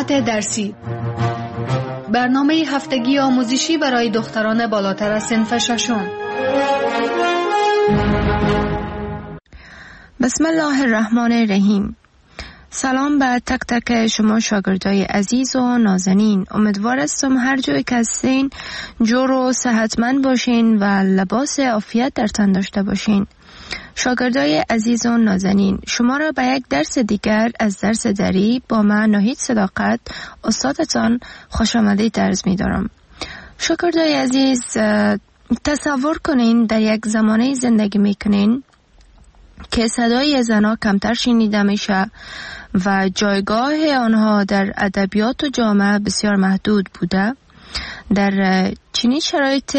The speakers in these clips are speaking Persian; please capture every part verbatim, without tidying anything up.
مقالات درسی، برنامه هفتگی آموزشی برای دختران بالاتر از صنف ششم. بسم الله الرحمن الرحیم. سلام به تک تک شما شاگردای عزیز و نازنین. امیدوار هستم هر جایی که هستین جور و صحتمند باشین و لباس عافیت در تن داشته باشین. شاگردای عزیز و نازنین، شما را به یک درس دیگر از درس دری با من ناهید صداقت استادتان خوش آمدید عرض می دارم. شاگردای عزیز، تصور کنین در یک زمانه زندگی می کنین که صدای زنها کمتر شنیده میشه و جایگاه آنها در ادبیات و جامعه بسیار محدود بوده. در چنین شرایط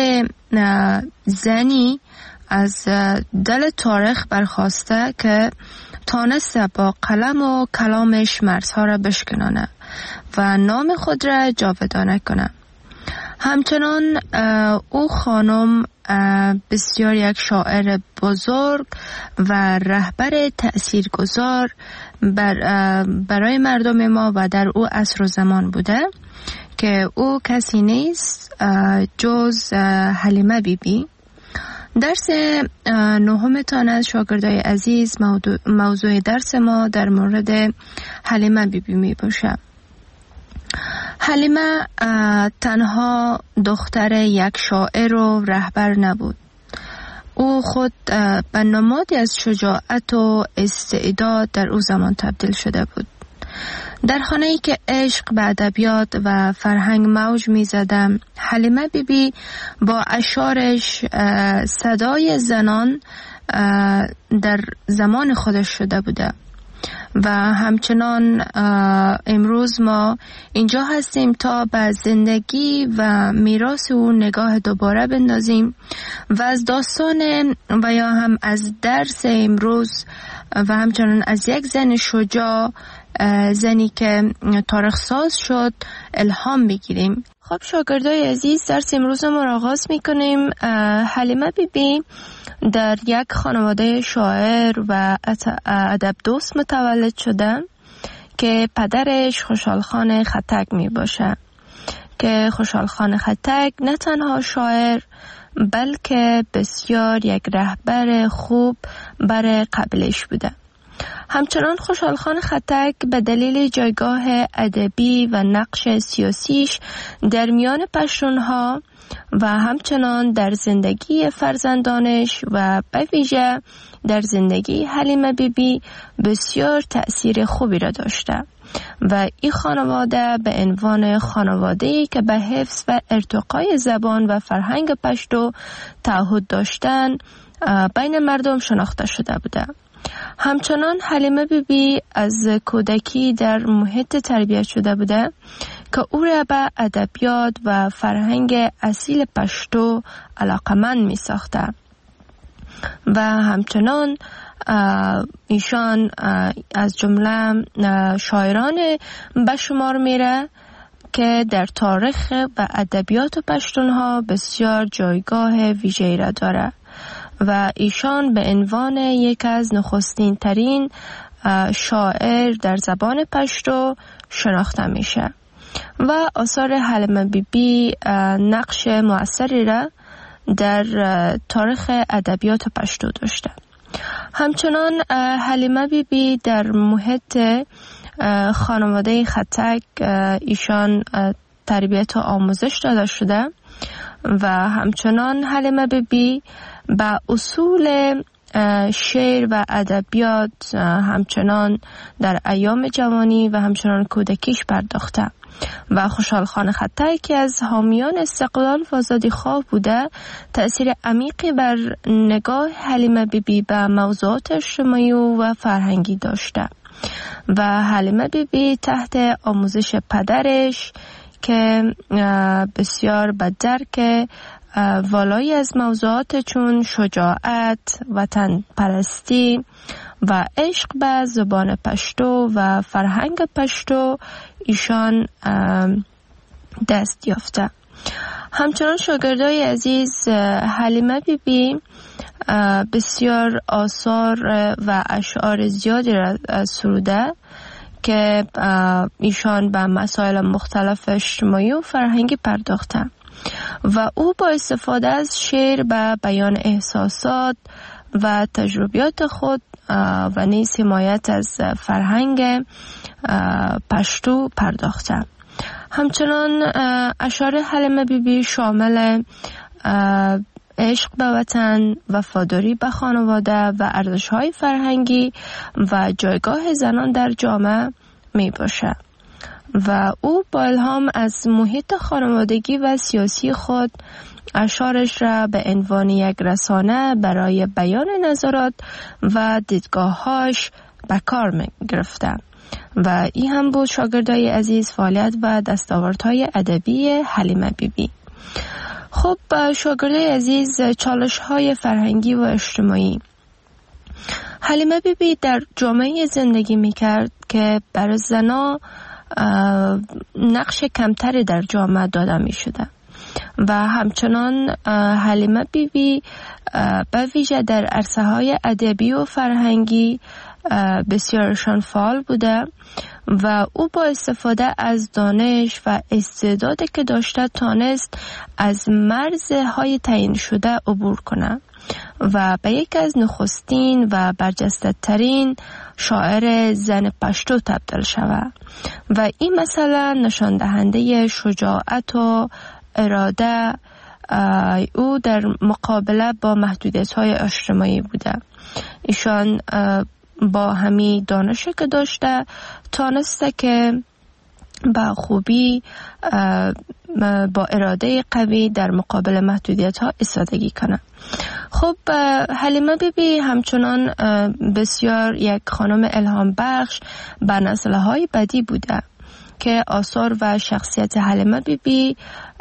زنی از دل تاریخ برخواسته که تانسته با قلم و کلامش مرزها را بشکنانه و نام خود را جاودانه کنه. همچنان او خانم بسیار یک شاعر بزرگ و رهبر تأثیرگذار بر برای مردم ما و در او عصر و زمان بوده که او کسی نیست جز حلیمه بی بی. درس نهمتان از شاگردای عزیز موضوع, موضوع درس ما در مورد حلیمه بی بی می باشه. حلیمه تنها دختر یک شاعر و رهبر نبود. او خود به نمادی از شجاعت و استعداد در او زمان تبدیل شده بود. در خانه‌ای که عشق به ادبیات و فرهنگ موج می‌زد، حلیمه بی بی با اشعارش صدای زنان در زمان خودش شده بوده و همچنان امروز ما اینجا هستیم تا به زندگی و میراث او نگاه دوباره بندازیم و از داستان و یا هم از درس امروز و همچنان از یک زن شجاع، زنی که تاریخ ساز شد، الهام بگیریم. خب شاگردای عزیز، درس امروز ما را آغاز میکنیم. حلیمه بی بی در یک خانواده شاعر و ادب دوست متولد شده که پدرش خوشحال خان خطک می باشه که خوشحال خان خطک نه تنها شاعر بلکه بسیار یک رهبر خوب برای قبیلش بوده. همچنان خوشحال خان خطک به دلیل جایگاه ادبی و نقش سیاسیش در میان پشتونها و همچنان در زندگی فرزندانش و به ویژه در زندگی حلیمه بی بی بسیار تأثیر خوبی را داشته و این خانواده به عنوان خانواده‌ای که به حفظ و ارتقای زبان و فرهنگ پشتو تعهد داشتن بین مردم شناخته شده بوده. همچنان حلیمه بی بی از کودکی در محیط تربیت شده بوده که او را به ادبیات و فرهنگ اصیل پشتو علاقمند می ساخته و همچنان ایشان از جمله شاعران به شمار میره که در تاریخ و ادبیات پشتونها بسیار جایگاه ویژه‌ای را داره و ایشان به عنوان یک از نخستین ترین شاعر در زبان پشتو شناخته میشه و آثار حلیمه بی بی نقش مؤثری را در تاریخ ادبیات پشتو داشته. همچنان حلیمه بی بی در محیط خانواده خطک ایشان تربیت و آموزش داده شده و همچنان حلیمه بی بی با اصول شعر و ادبیات همچنان در ایام جوانی و همچنان کودکیش پرداخته و خوشحال خان خطک که از حامیان استقلال و آزادی خواه بوده تأثیر عمیقی بر نگاه حلیمه بی بی به موضوعات اجتماعی و فرهنگی داشته و حلیمه بی بی تحت آموزش پدرش که بسیار به درک والایی از موضوعات چون شجاعت، وطن پرستی و عشق به زبان پشتو و فرهنگ پشتو ایشان دست یافته. همچنان شاگردای عزیز، حلیمه بی بی بسیار آثار و اشعار زیادی را سروده که ایشان به مسائل مختلف اجتماعی و فرهنگی پرداختند و او با استفاده از شعر به بیان احساسات و تجربیات خود و نیز حمایت از فرهنگ پشتو پرداخته. همچنان اشعار حلیمه بیبی شامل عشق به وطن، وفاداری به خانواده و ارزش‌های فرهنگی و جایگاه زنان در جامعه می باشد و او با الهام از محیط خانوادگی و سیاسی خود اشعارش را به عنوان یک رسانه برای بیان نظرات و دیدگاه‌هاش به کار می گرفته و این هم بود شاگردای عزیز فعالیت و دستاوردهای ادبی حلیمه بیبی. خب شاگردای عزیز، چالش‌های فرهنگی و اجتماعی. حلیمه بیبی در جامعه زندگی می‌کرد که برای زنان نقش کمتری در جامعه داده می‌شده و همچنان حلیمه بیبی به ویژه در عرصه‌های ادبی و فرهنگی بسیارشان فعال بوده و او با استفاده از دانش و استعدادی که داشته تانست از مرزهای تعیین شده عبور کنه و به یک از نخستین و برجسته ترین شاعر زن پشتو تبدیل شود و این مثلا نشان دهنده شجاعت و اراده او در مقابله با محدودیت‌های اجتماعی بوده. ایشان با همین دانشی که داشته تانسته که با خوبی با اراده قوی در مقابل محدودیت‌ها ایستادگی کنه. خب حلیمه بیبی همچنان بسیار یک خانم الهام بخش به نسل‌های بعدی بوده که آثار و شخصیت حلیمه بیبی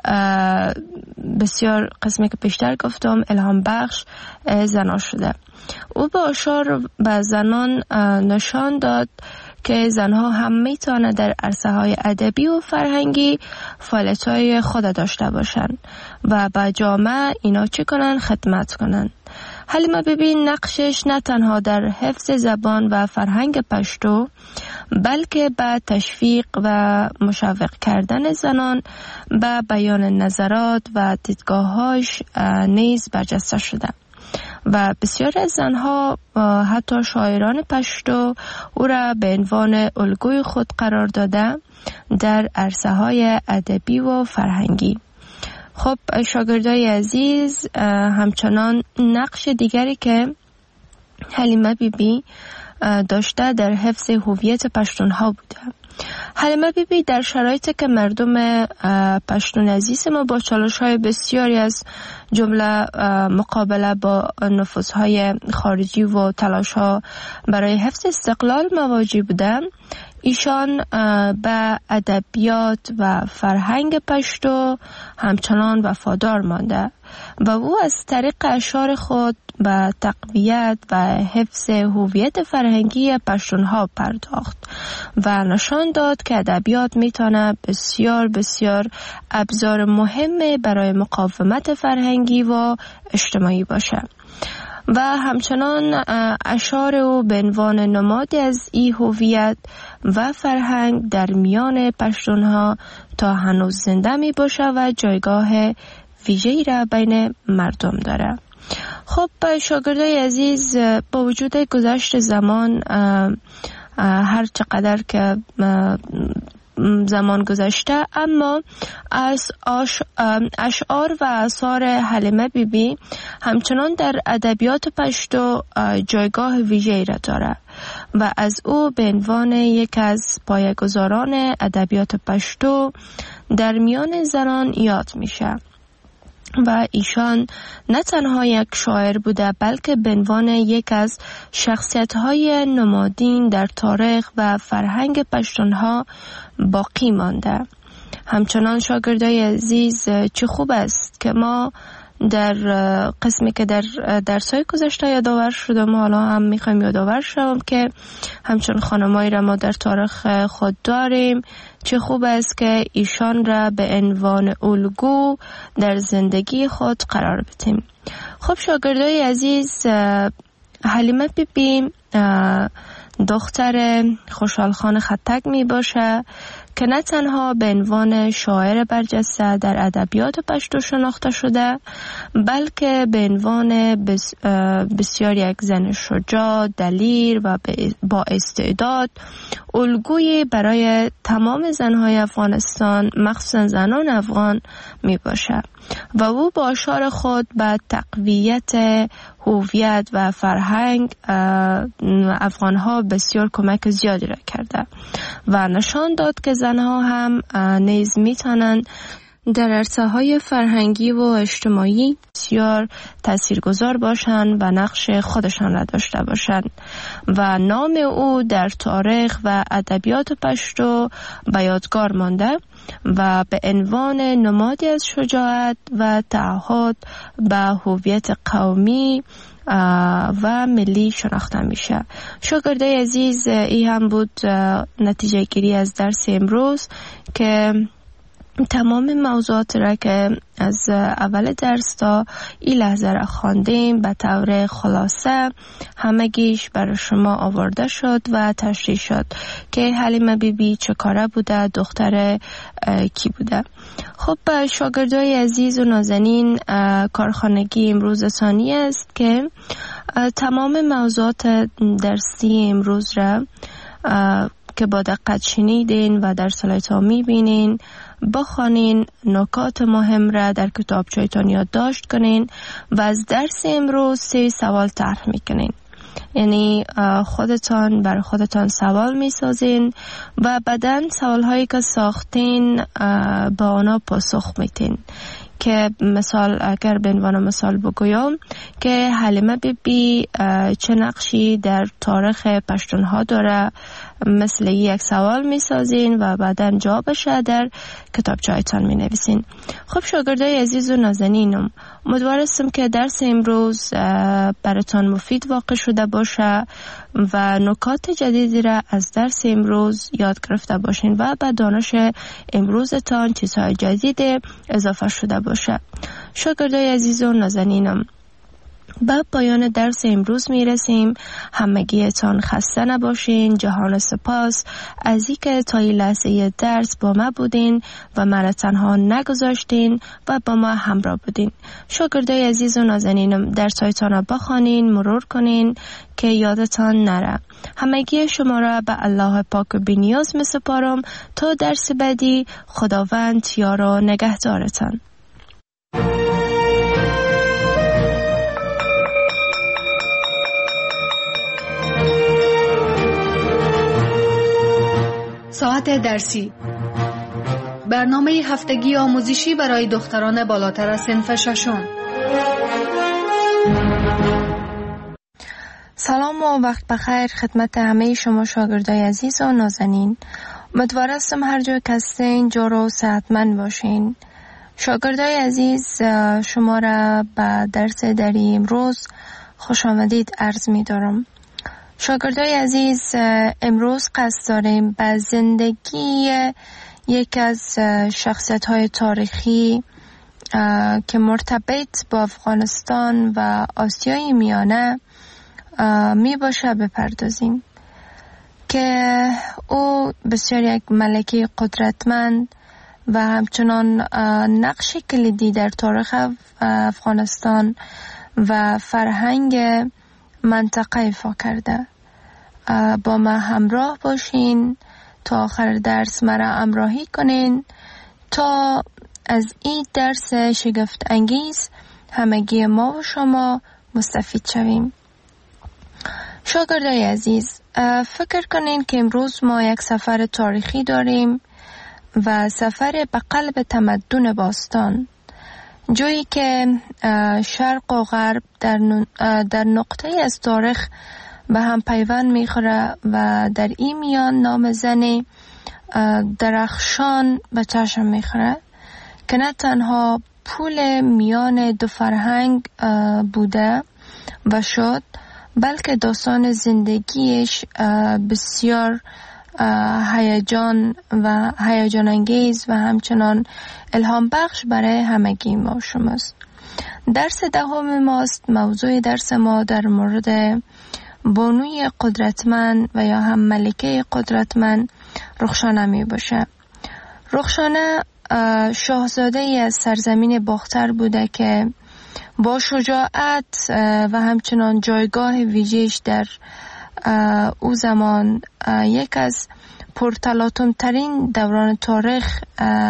بسیار قسمی که پیشتر گفتم الهام بخش زنان شده. او با اشعار به زنان نشان داد که زنها هم میتونه در عرصه های ادبی و فرهنگی فعالیت های خود داشته باشن و به جامعه اینا چی کنن؟ خدمت کنن. حلیمه بیبی نقشش نه تنها در حفظ زبان و فرهنگ پشتو بلکه به تشویق و مشوق کردن زنان به بیان نظرات و دیدگاه‌هاش نیز برجسته شده و بسیار از زنها حتی شاعران پشتو او را به عنوان الگوی خود قرار داده در عرصه های ادبی و فرهنگی. خب شاگردای عزیز، همچنان نقش دیگری که حلیمه بیبی داشته در حفظ هویت پشتونها بوده. حلیمه بیبی در شرایطی که مردم پشتون عزیز ما با چالش‌های بسیاری از جمله مقابله با نفوذهای خارجی و تلاش‌ها برای حفظ استقلال مواجه بودند، ایشان به ادبیات و فرهنگ پشتو همچنان وفادار مانده و او از طریق اشعار خود به تقویت و حفظ هویت فرهنگی پشتونها پرداخت و نشان داد که ادبیات میتونه بسیار بسیار ابزار مهم برای مقاومت فرهنگی و اجتماعی باشه و همچنان اشعار او به عنوان نمادی از این هویت و فرهنگ در میان پشتونها تا هنوز زنده می باشه و جایگاه ویژه‌ای را بین مردم داره. خب شاگردای عزیز، با وجود گذشت زمان، هر چقدر که زمان گذشته، اما از اشعار و آثار حلیمه بیبی همچنان در ادبیات پشتو جایگاه ویژه‌ای را داره و از او به عنوان یک از پایه‌گذاران ادبیات پشتو در میان زنان یاد میشه و ایشان نه تنها یک شاعر بوده بلکه به عنوان یک از شخصیت‌های نمادین در تاریخ و فرهنگ پشتونها باقی مانده. همچنان شاگردای عزیز، چه خوب است که ما در قسمی که در درس‌های گذشته یادآور شدم، حالا هم میخوایم یادآور شوم که همچون خانمایی را ما در تاریخ خود داریم. چه خوب است که ایشان را به عنوان الگو در زندگی خود قرار بدیم. خب شاگردای عزیز، حلیمه بیبی دختر خوشحال خان خطک می باشه که نه تنها به عنوان شاعر برجسته در ادبیات پشتو شناخته شده، بلکه به عنوان بس بسیار یک زن شجاع، دلیر و با استعداد، الگویی برای تمام زنهای افغانستان، مخصوصا زنان افغان می باشه و او با اشعار خود به تقویت هویت و فرهنگ افغانها بسیار کمک زیادی را کرده و نشان داد که زنها هم نیز میتونند در عرصه‌های فرهنگی و اجتماعی بسیار تاثیرگذار باشند و نقش خودشان را داشته باشند و نام او در تاریخ و ادبیات پشتو به یادگار مانده و به عنوان نمادی از شجاعت و تعهد به هویت قومی و ملی شناخته میشه. شاگرده عزیز، این هم بود نتیجه گیری از درس امروز که تمام موضوعات را که از اول درس تا این لحظه را خواندیم به طور خلاصه همگیش برای شما آورده شد و تشریح شد که حلیمه بی بی چه کاره بوده، دختر کی بوده. خب شاگردای عزیز و نازنین، کارخانگی امروز ثانی است که تمام موضوعات درسی امروز را که با دقت شنیدین و در سلایت‌ها می‌بینین بخوانین، نکات مهم را در کتابچه‌تان یادداشت کنین و از درس امروز سه سوال طرح میکنین. یعنی خودتان بر خودتان سوال میسازین و بعداً سوال‌هایی که ساختین با آنها پاسخ میتین. که مثال اگر به عنوان مثال بگویم که حلیمه بی بی چه نقشی در تاریخ پشتونها داره، مثل یک سوال می سازین و بعدا جوابش در کتابچه‌تان می نویسین. خب شاگردای عزیز و نازنینم، امیدوارم که درس امروز براتان مفید واقع شده باشه و نکات جدیدی را از درس امروز یاد گرفته باشین و به دانش امروزتان چیزهای جدید اضافه شده باشه. شاگردای عزیز و نازنینم، به پایان درس امروز می رسیم. همگیتان خسته نباشین. جهان سپاس از اینکه تا این لحظه درس با ما بودین و مرا تنها نگذاشتین و با ما همراه بودین. شاگردای عزیز و نازنینم، درسایتان را بخوانین، مرور کنین که یادتان نره. همگی شما را به الله پاک و بی‌نیاز می سپارم تا درس بعدی. خداوند یار و نگهدارتان. ساعت درسی، برنامه هفتگی آموزشی برای دختران بالاتر از صنف ششم. سلام و وقت بخیر خدمت همه شما شاگردای عزیز و نازنین. امیدوار هستم هر جا که هستین جور و صحتمند باشین. شاگردای عزیز، شما را به درس دری امروز خوش آمدید عرض می دارم. شاگردای عزیز، امروز قصد داریم به زندگی یک از شخصیت‌های تاریخی که مرتبط با افغانستان و آسیای میانه می باشه بپردازیم که او بسیار یک ملکه قدرتمند و همچنان نقش کلیدی در تاریخ افغانستان و فرهنگ منطقه ایفا کرده. با ما همراه باشین تا آخر درس مرا همراهی کنین تا از این درس شگفت انگیز همگی ما و شما مستفید شویم. شاگردای عزیز، فکر کنین که امروز ما یک سفر تاریخی داریم و سفر به قلب تمدن باستان، جایی که شرق و غرب در در نقطه از تاریخ به هم پیوند میخوره و در این میان نام زن درخشان به چشم میخوره که نه تنها پول میان دو فرهنگ بوده و شد، بلکه داستان زندگیش بسیار هیجان و هیجان انگیز و همچنان الهام بخش برای همگی ما شماست. درس دهم ماست. موضوع درس ما در مورد بانوی قدرتمند و یا هم ملکه قدرتمند رخشانه می باشه. رخشانه شاهزاده ای از سرزمین باختر بوده که با شجاعت و همچنان جایگاه ویژه‌اش در او زمان یک از پرتلاطم ترین دوران تاریخ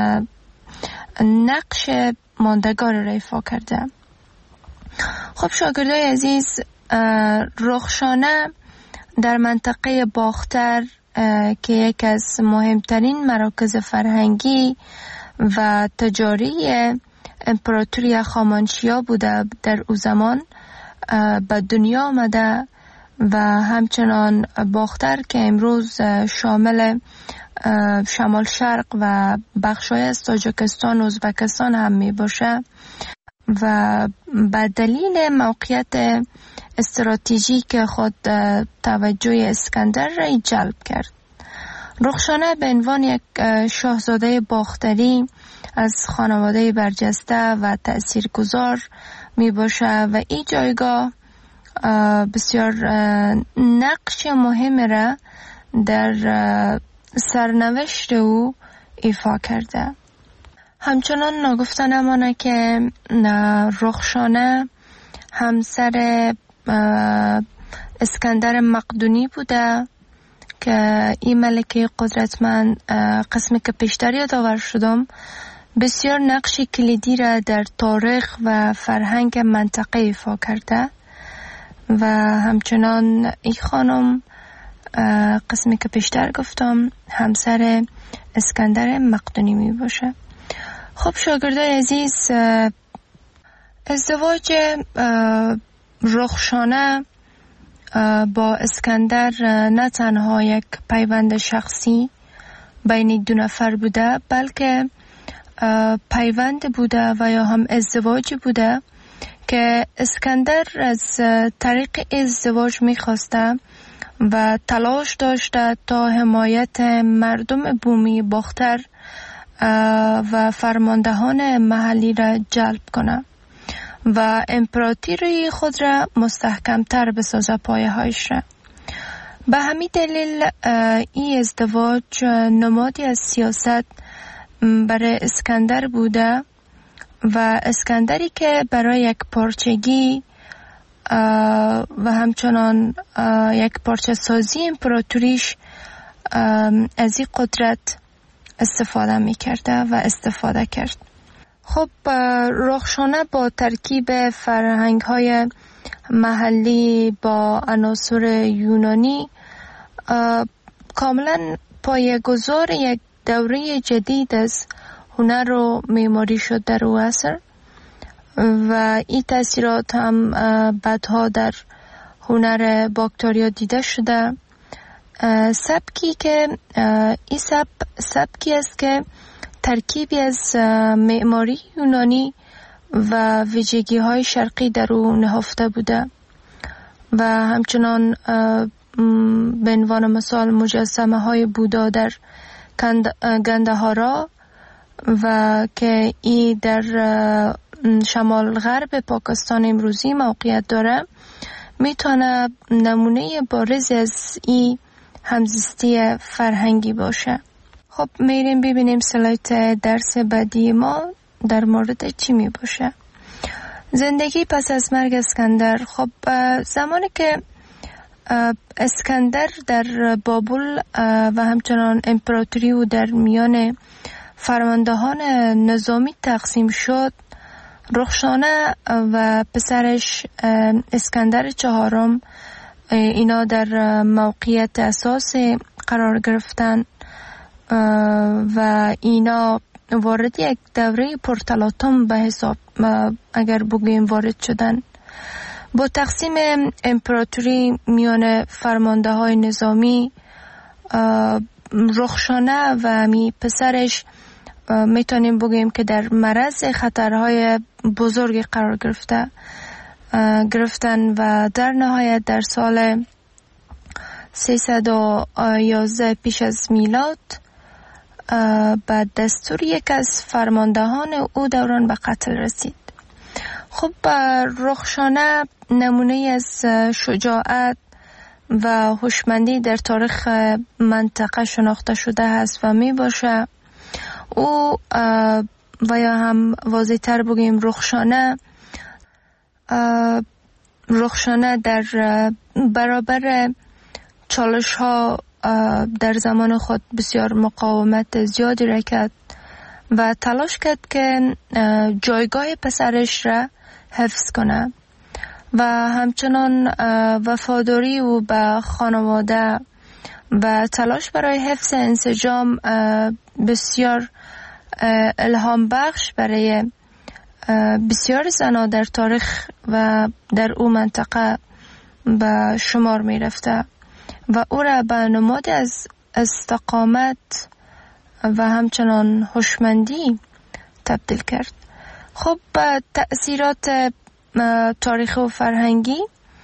نقش ماندگار را ایفا کرده. خب شاگردای عزیز، رخشانه در منطقه باختر که یک از مهمترین مراکز فرهنگی و تجاری امپراتوری هخامنشیا بوده در او زمان به دنیا آمده و همچنان باختر که امروز شامل شمال شرق و بخشای از تاجیکستان و ازبکستان هم می باشه و به دلیل موقعیت استراتژیک خود توجه اسکندر را جلب کرد. رخشانه به عنوان یک شاهزاده باختری از خانواده برجسته و تأثیرگذار می باشه و این جایگاه بسیار نقش مهم را در سرنوشت او ایفا کرده. همچنان نگفته نمانه که رخشانه همسر اسکندر مقدونی بوده که این ملکه قدرتمند، قسمی که پیشتر یادآور شدم، بسیار نقش کلیدی را در تاریخ و فرهنگ منطقه ایفا کرده و همچنان این خانم قسمی که پیشتر گفتم همسر اسکندر مقدونی می باشه. خب شاگردای عزیز، ازدواج رخشانه با اسکندر نه تنها یک پیوند شخصی بین دو نفر بوده، بلکه پیوند بوده و یا هم ازدواج بوده که اسکندر از طریق ازدواج می‌خواسته و تلاش داشته تا حمایت مردم بومی باختر و فرماندهان محلی را جلب کنه و امپراتوری خود را مستحکمتر بسازه، پایه هایش را. به همین دلیل این ازدواج نمادی از سیاست برای اسکندر بوده و اسکندری که برای یک پارچگی و همچنان یک پارچه سازی امپراتوریش از این قدرت استفاده می کرده و استفاده کرد. خب رخشانه با ترکیب فرهنگ های محلی با عناصر یونانی کاملا پایه‌گذار یک دوره جدید از هنر و معماری شد در او عصر و این تاثیرات هم بعدها در هنر باکتریا دیده شده. سبکی که این سب سبکی است که ترکیبی از معماری یونانی و ویژگی های شرقی در او نهفته بوده و همچنان به عنوان مثال مجسمه های بودا در گندهارا و که این در شمال غرب پاکستان امروزی موقعیت داره میتونه نمونه بارز از این همزیستی فرهنگی باشه. خب میریم ببینیم سلایت درس بعدی ما در مورد چی می باشه. زندگی پس از مرگ اسکندر. خب زمانی که اسکندر در بابل و همچنان امپراتوری او در میان فرماندهان نظامی تقسیم شد، رخشانه و پسرش اسکندر چهارم اینا در موقعیت اساسی قرار گرفتن و اینا وارد یک دوره پرتلاطم به حساب اگر بگوییم وارد شدن. با تقسیم امپراتوری میان فرمانده های نظامی، رخشانه و می پسرش میتونیم بگوییم که در معرض خطرهای بزرگی قرار گرفته گرفتن و در نهایت در سال سیصد و یازده پیش از میلاد بعد دستور یک از فرماندهان او دوران به قتل رسید. خب رخشانه نمونه از شجاعت و هوشمندی در تاریخ منطقه شناخته شده است و می باشه. او و یا هم واضح تر بگیم رخشانه رخشانه در برابر چالش ها در زمان خود بسیار مقاومت زیادی را کرد و تلاش کرد که جایگاه پسرش را حفظ کنه و همچنان وفاداری او به خانواده و تلاش برای حفظ انسجام بسیار الهام بخش برای بسیار زنها در تاریخ و در او منطقه به شمار می رفته و او را به نماد از استقامت و همچنان هوشمندی تبدیل کرد. خب تأثیرات تاریخی و فرهنگی،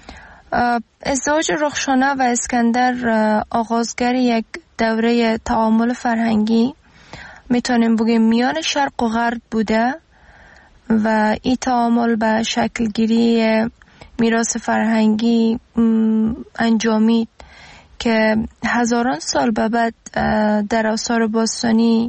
ازدواج رخشانه و اسکندر آغازگر یک دوره تعامل فرهنگی میتونیم بگیم میان شرق و غرب بوده و این تعامل به شکل گیری میراث فرهنگی انجامید که هزاران سال به بعد در آثار باستانی،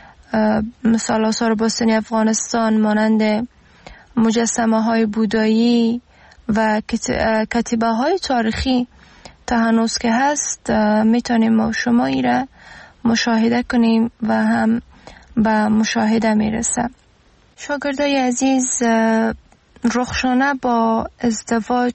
مثال آثار باستانی افغانستان مانند مجسمه های بودایی و کتیبه های تاریخی تا هنوز که هست میتونیم ما شما ای را مشاهده کنیم و هم به مشاهده میرسه. شاگردای عزیز، رخشانه با ازدواج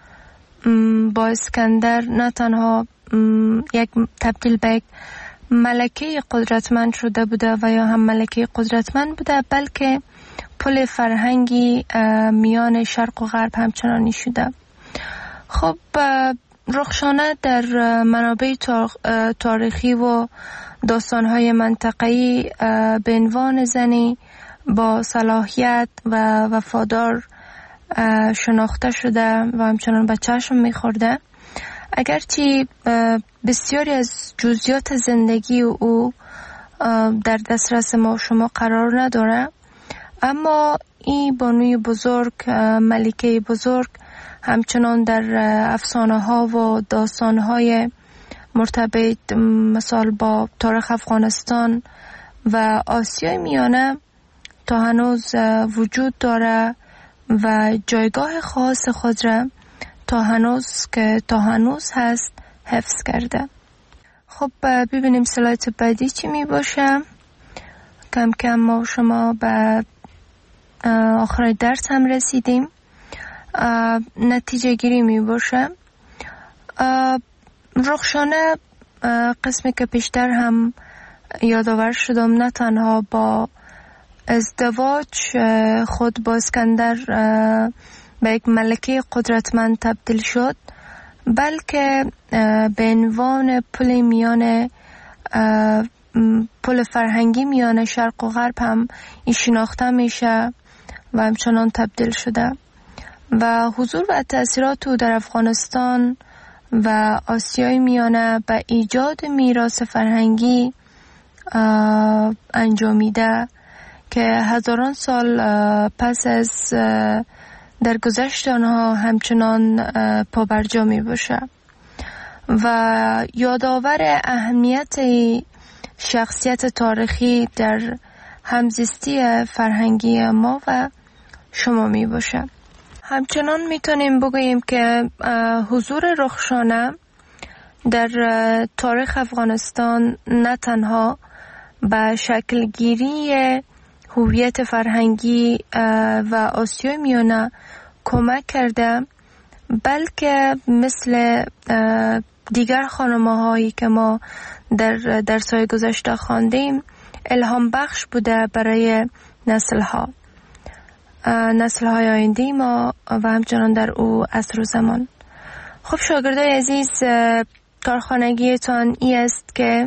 با اسکندر نه تنها یک تبدیل به یک ملکه قدرتمند شده بوده و یا هم ملکه قدرتمند بوده، بلکه پل فرهنگی میان شرق و غرب همچنانی شده. خب رخشانه در منابع تاریخی و داستان‌های منطقه‌ای به عنوان زنی با صلاحیت و وفادار شناخته شده و همچنان به چشم می‌خورده. اگرچه بسیاری از جزئیات زندگی او در دسترس ما و شما قرار نداره، اما این بانوی بزرگ، ملکه بزرگ، همچنان در افسانه ها و داستان های مرتبط مثال با تاریخ افغانستان و آسیای میانه تا هنوز وجود داره و جایگاه خاص خود را تا هنوز که تا هنوز هست حفظ کرده. خب ببینیم سلایت بعدی چی می باشه. کم کم ما شما به آخر درس هم رسیدیم. نتیجه گیری می باشه. رخشانه قسمی که پیشتر هم یادآور شدم نه تنها با ازدواج خود با اسکندر به یک ملکه قدرتمند تبدیل شد، بلکه به عنوان پل میان پل فرهنگی میان شرق و غرب هم این شناخته میشه و همچنان تبدیل شده و حضور و تأثیرات او در افغانستان و آسیای میانه به ایجاد میراث فرهنگی انجامیده که هزاران سال پس از در گذشت آنها همچنان پابرجا می باشه و یادآور اهمیت شخصیت تاریخی در همزیستی فرهنگی ما و شما می باشه. همچنان می تونیم بگوییم که حضور رخشانه در تاریخ افغانستان نه تنها به شکل گیری هویت فرهنگی و آسیای میانه کمک کرده، بلکه مثل دیگر خانمه هایی که ما در درس‌های گذشته خواندیم الهام بخش بوده برای نسل ها نسل های آینده ما و همچنان در او عصر و زمان. خب شاگردای عزیز، کارخانگیتان ای است که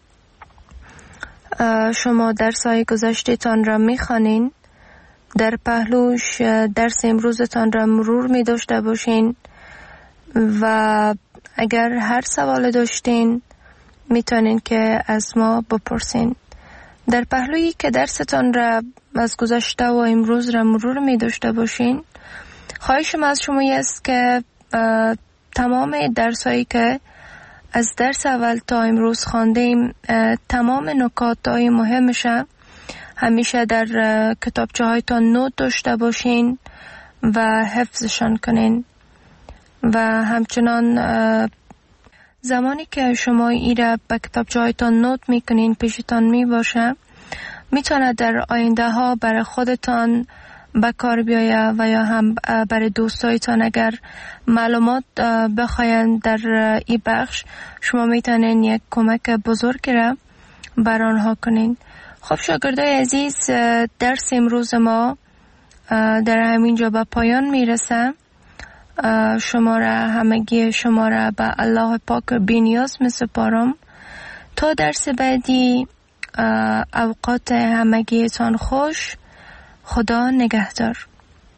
شما درس‌های گذشته‌تان را می‌خوانین، در پهلوش درس امروزتان را مرور می داشته باشین و اگر هر سوال داشتین میتونین که از ما بپرسین. در پهلویی که درستان را از گذشته و امروز را مرور می داشته باشین، خواهشم از شما است که تمام درسایی که از درس اول تا امروز خواندیم، تمام نکاتای مهمش همیشه در کتابچه هایتان نوت داشته باشین و حفظشان کنین. و همچنان زمانی که شما ایره به کتابچه هایتان نوت میکنین پیشتان می باشه، میتونه در آینده ها برای خودتان به کار بیایه و یا هم برای دوستایتان اگر معلومات بخواین در این بخش، شما میتونین یک کمک بزرگ را بر آنها کنین. خب شاگردای عزیز، درس امروز ما در همینجا به پایان میرسه. شما را همگی شما را به الله پاک بی‌نیاز میسپارم. تا درس بعدی، اوقات همگیتان خوش. خدا نگهدار.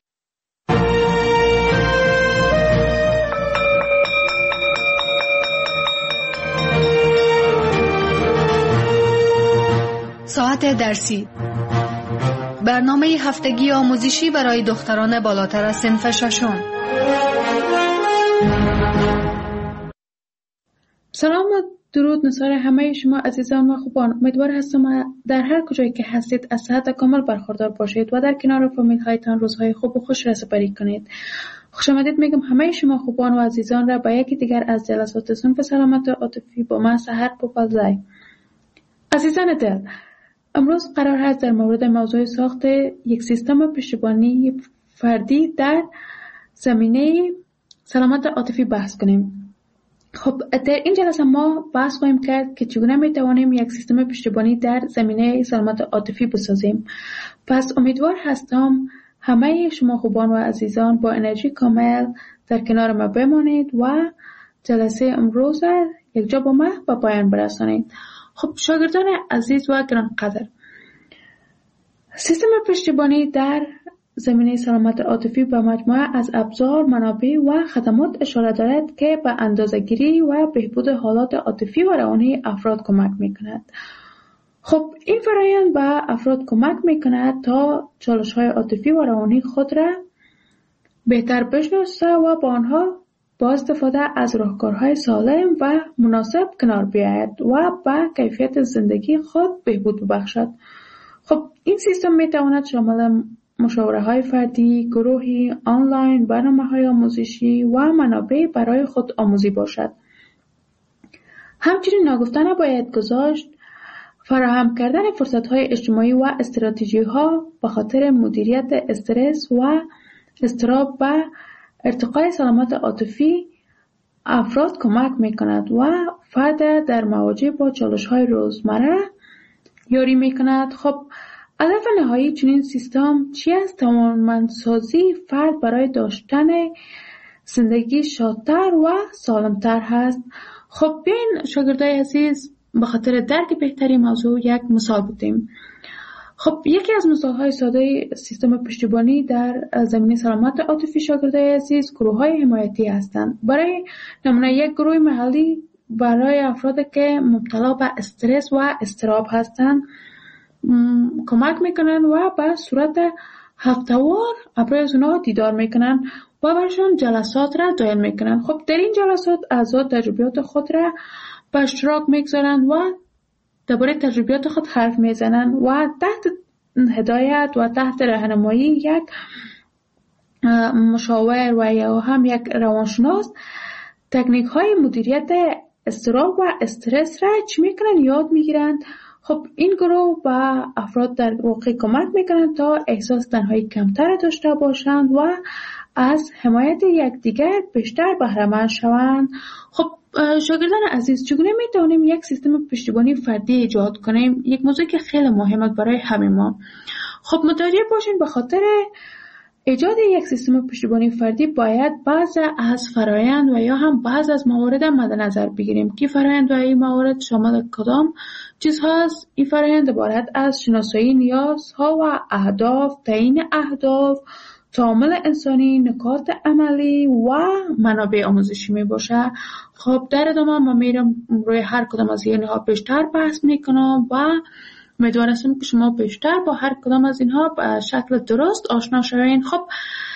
ساعت درسی، برنامه هفتگی آموزشی برای دختران بالاتر از صنف ششم. سلام و درود نثار همه شما عزیزان و خوبان. امیدوار هستم در هر کجایی که هستید از صحت کامل برخوردار باشید و در کنار فامیل هایتان روزهای خوب و خوش را سپری کنید. خوش آمدید میگم همه شما خوبان و عزیزان را به یکی دیگر از جلسات صنف سلامت عاطفی با من سحر پوپلزای. عزیزان دل، امروز قرار است در مورد موضوع ساخت یک سیستم پشتیبانی فردی در زمینه سلامت عاطفی بحث کنیم. خب در این جلسه ما بحث خواهیم کرد که چگونه میتوانیم یک سیستم پشتیبانی در زمینه سلامت عاطفی بسازیم. پس امیدوار هستم همه شما خوبان و عزیزان با انرژی کامل در کنار ما بمانید و جلسه امروز یک جا با ما به پایان برسانید. خب شاگردان عزیز و گرانقدر، سیستم پشتیبانی در زمینه سلامت عاطفی به مجموعه از ابزار، منابع و خدمات اشاره دارد که به اندازه‌گیری و بهبود حالات عاطفی و روانی افراد کمک می‌کند. خب این فرآیند به افراد کمک می‌کند تا چالش‌های عاطفی و روانی خود را بهتر بشناسه و با آنها با استفاده از راهکارهای سالم و مناسب کنار بیاید و به کیفیت زندگی خود بهبود ببخشد. خب این سیستم می‌تواند شامل مشاوره‌های فردی، گروهی، آنلاین، برنامه‌های آموزشی و منابع برای خود آموزی باشد. همچنین ناگفته نباید گذاشت فراهم کردن فرصت‌های اجتماعی و استراتژی‌ها به خاطر مدیریت استرس و اضطراب و ارتقای سلامت عاطفی افراد کمک می‌کند و فرد در مواجه با چالش‌های روزمره یاری می‌کند. خب هدف نهایی چنین سیستم چی است؟ توانمندسازی فرد برای داشتن زندگی شادتر و سالمتر هست. خب بیاین شاگردای عزیز به خاطر درک بهتری موضوع یک مثال بودیم. خب یکی از مثالهای ساده سیستم پشتیبانی در زمینه سلامت عاطفی شاگردای عزیز گروه‌های حمایتی هستند. برای نمونه یک گروه محلی برای افرادی که مبتلا به استرس و اضطراب هستند کمک میکنن و به صورت هفته‌وار برای اونها دیدار میکنن و برشون جلسات را دایر میکنن. خب در این جلسات اعضا تجربیات خود را به اشتراک میگذارن و درباره تجربیات خود حرف میزنن و تحت هدایت و تحت راهنمایی یک مشاور و یا هم یک روانشناس تکنیک های مدیریت اضطراب و استرس را چی میکنن یاد میگیرن. خب این گروه با افراد در واقع کمک میکنند تا احساس تنهایی کمتر داشته باشند و از حمایت یکدیگر بیشتر بهره مند شوند. خب شاگردان عزیز، چگونه میتونیم یک سیستم پشتیبانی فردی ایجاد کنیم؟ یک موضوع که خیلی مهمه برای همه ما. خب متوجه باشین به خاطر ایجاد یک سیستم پشتیبانی فردی باید بعض از فرایند و یا هم بعض از موارد مد نظر بگیریم که فرایند و این موارد شامل کدام چیز هست. این فرایند عبارت از شناسایی نیازها و اهداف، تعیین اهداف، تعامل انسانی، نکات عملی و منابع آموزشی می باشه. خب در ادامه من میرم روی هر کدام از اینها بیشتر بحث میکنم و امیدوارم که شما بیشتر با هر کدام از اینها به شکل درست آشنا شوین. خب